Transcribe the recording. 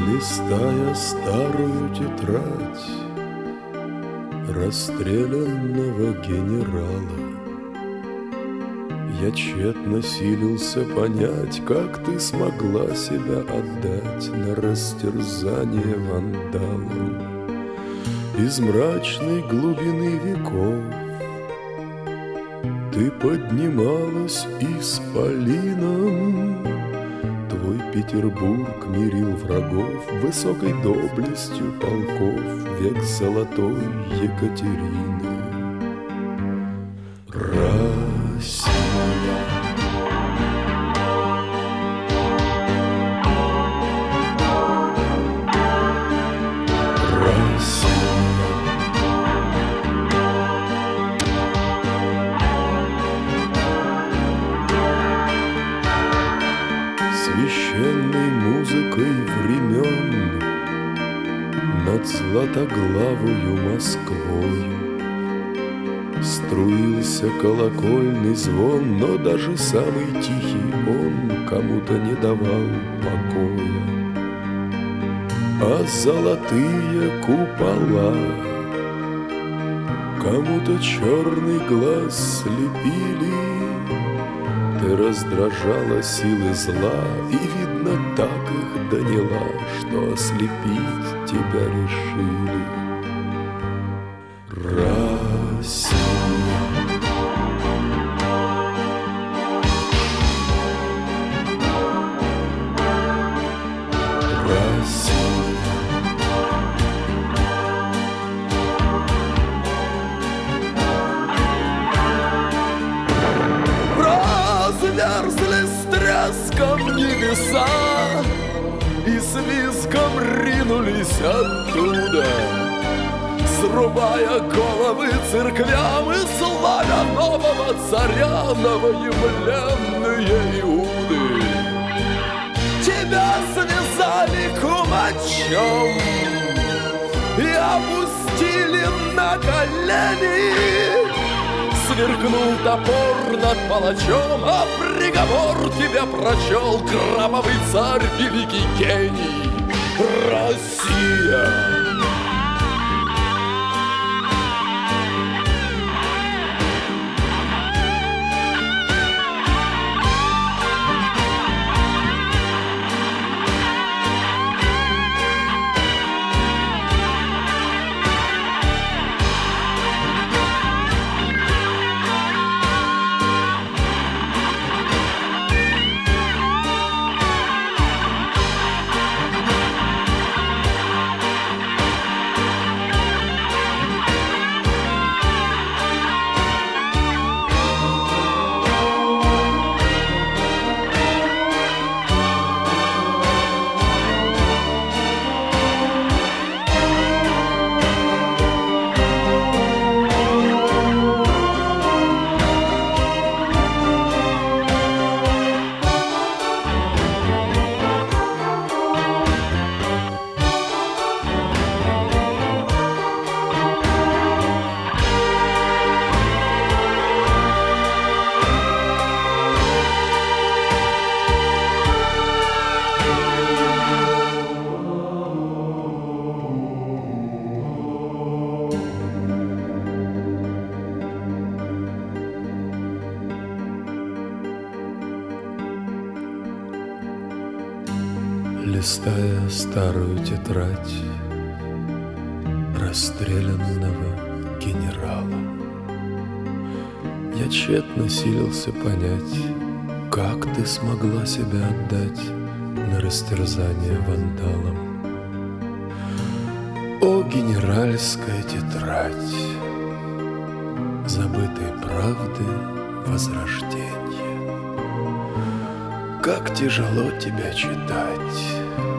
Листая старую тетрадь расстрелянного генерала, я тщетно силился понять, как ты смогла себя отдать на растерзание вандалам. Из мрачной глубины веков ты поднималась исполином. Твой Петербург мирил врагов высокой доблестью полков век золотой Екатерины. Россия. Священной музыкой времен над златоглавою Москвою струился колокольный звон, но даже самый тихий он кому-то не давал покоя. А золотые купола кому-то черный глаз слепили. Ты раздражала силы зла, и, видно, так их доняла, что ослепить тебя решили. Россия. Разверзли с треском небеса и с визгом ринулись оттуда, срубая головы церквям и славя нового царя, новоявленные Иуды. Тебя связали кумачом и опустили на колени. Сверкнул топор над палачом, а приговор тебя прочел кровавый царь, великий гений Россия. Листая старую тетрадь расстрелянного генерала, я тщетно силился понять, как ты смогла себя отдать на растерзание вандалам. О, генеральская тетрадь забытой правды возрождения, как тяжело тебя читать.